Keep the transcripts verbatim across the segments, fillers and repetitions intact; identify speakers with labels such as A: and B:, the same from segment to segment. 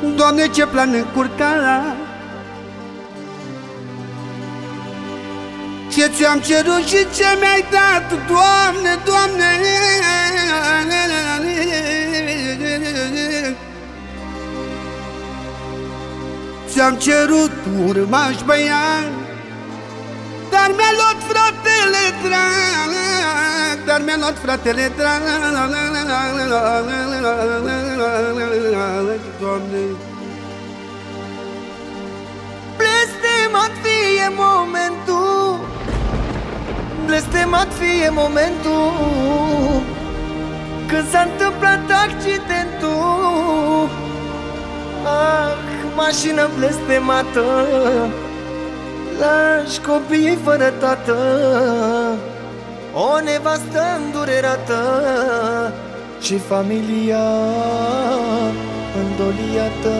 A: Doamne, ce plan încurcat, ce ți-am cerut și ce mi-ai dat, Doamne, Doamne. Ți-am cerut urmaș băiat, dar mi-a luat fratele drag, dar mi-a luat fratele drag, Doamne.
B: Blestemat fie momentul, blestemat fie momentul când s-a întâmplat accidentul. Ah, mașină blestemată, lași copiii fără tată, o nevastă îndurerată și familia îndoliată.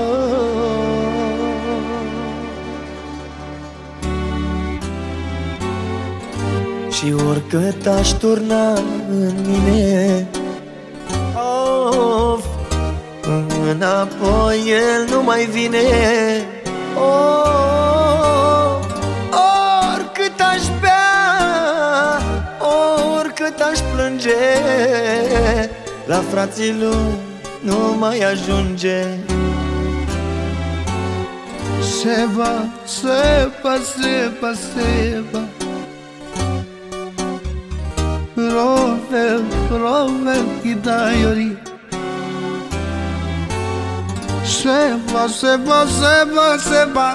B: Și oricât aș turna în mine, of, înapoi el nu mai vine. Oh, oricât aș bea, oricât aș plânge, la frații lui nu mai ajunge.
A: Seba, seba, seba, seba, Rovel, Rovel, Hidayori. Seba, seba, seba, seba,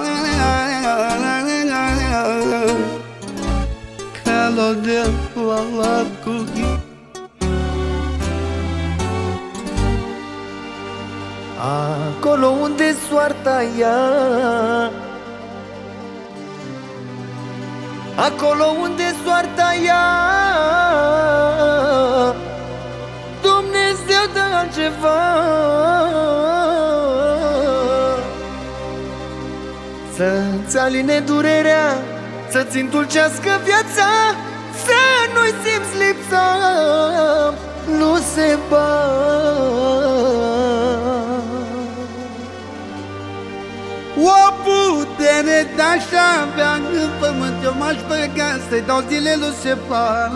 A: Calodel, Walla, Cookie.
B: Acolo unde soarta ia, acolo unde soarta ia, Dumnezeu dă altceva. Să-ți aline durerea, să-ți îndulcească viața, să nu-i simți lipsa, nu se bat.
A: O putere de-aș avea în pământ, eu m-aș băga să-i dau zile lui Seba,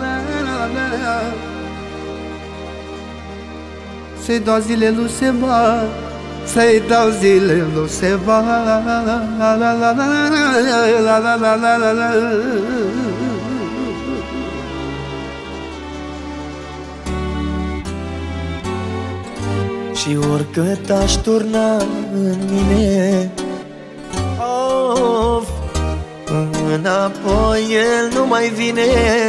A: să-i dau zile lui Seba, să-i dau zile lui Seba.
B: Și oricât aș turna în mine, of, înapoi el nu mai vine.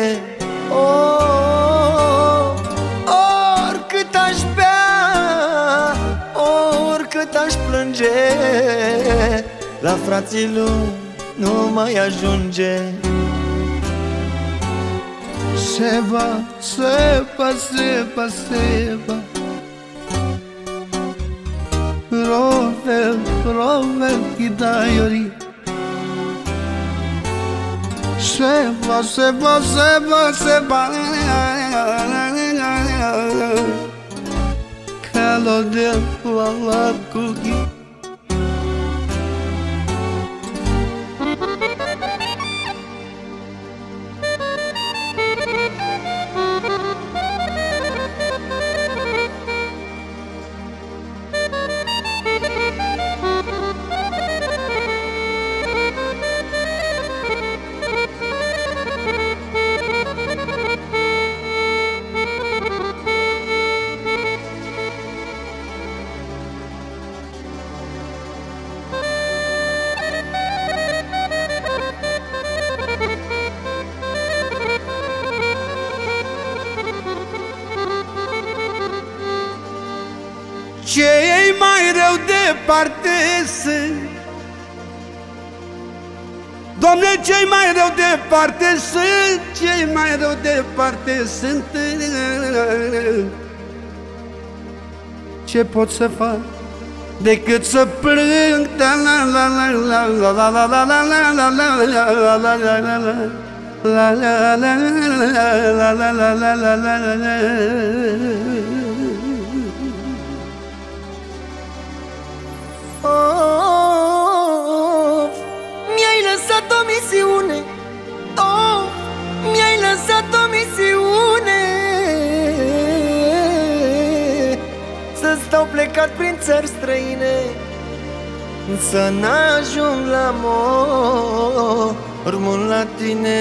B: Oh, oricât aș bea, oricât aș plânge, la frații lui nu mai ajunge.
A: Seba, seba, seba, seba, Rovel, Rovel, Hidayori. Seba, seba, seba, seba, Calodel, Walla, Cookie. Cei mai rău departe sunt, Doamne, cei mai rău departe sunt, cei mai rău departe sunt. Ce pot să fac decât să plâng? La la la la la la la la la la la la la la la. La la la la la la la la la la la.
B: oh, mi-ai lăsat o misiune, oh, mi-ai lăsat o misiune, să stau plecat prin țări străine, să n-ajung la mormânt la tine.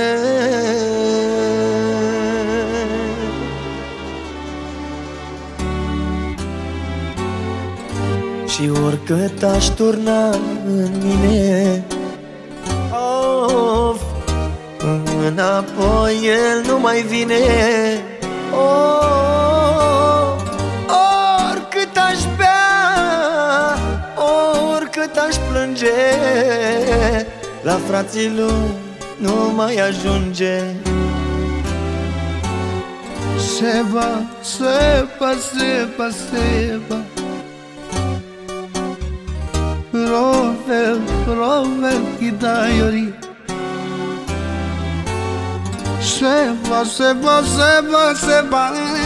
B: Și oricât aș turna în mine, of, înapoi el nu mai vine. Oh, oricât aș bea, oricât aș plânge, la frații lui nu mai ajunge.
A: Seba, seba, seba, seba, Rovel, rovel, chidaiori. Seba, seba, seba, seba,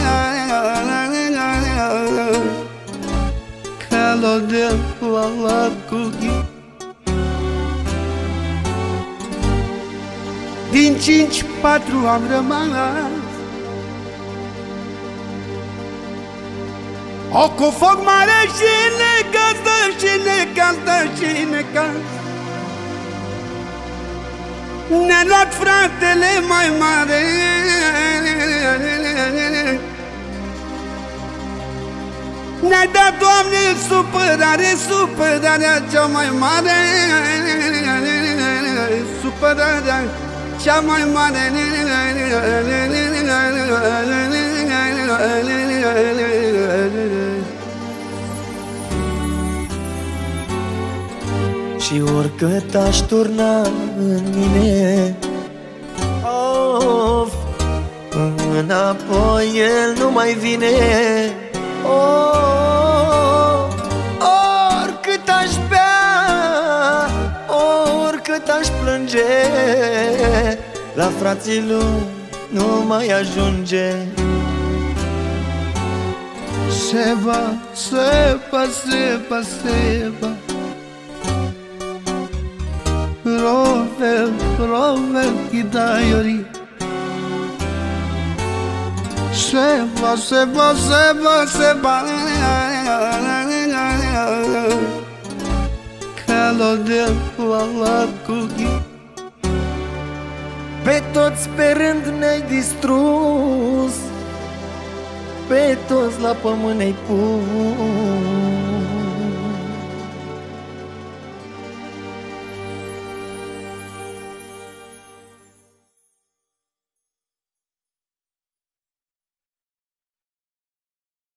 A: Calodel, la cuchi. Din cinci, patru am rămas, o cu foc mare și necăzdă, și necăzdă, și necăzdă. Ne-a luat fratele mai mare, ne-a dat, Doamne, supărare, supărarea cea mai mare, supărarea cea mai mare.
B: Și oricât aș turna în mine, of, înapoi el nu mai vine. Oh, oricât aș bea, oricât aș plânge, la frații lui nu mai ajunge.
A: Seba, seba, seba, seba, Rovel, rovel, chidaiori. Seba, seba, seba, seba, Calodel, la cuchi.
B: Pe toți pe rând ne-ai distrus, pe toți la pământ ne-ai pus.